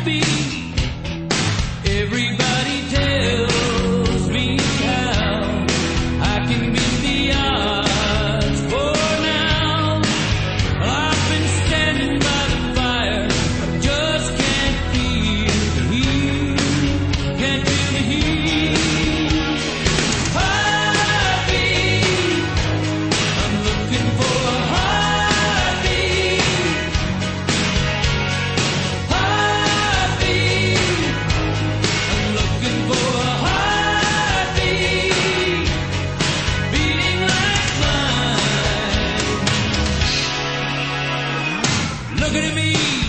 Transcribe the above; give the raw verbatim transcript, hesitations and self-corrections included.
be. Everybody tells me how I can beat the odds for now. Well, I've been standing by the fire, I just can't feel the heat, can't feel the heat. Heartbeat, I'm looking for a heartbeat. Heartbeat, I'm looking for a heartbeat, beating like mine. Looking at me.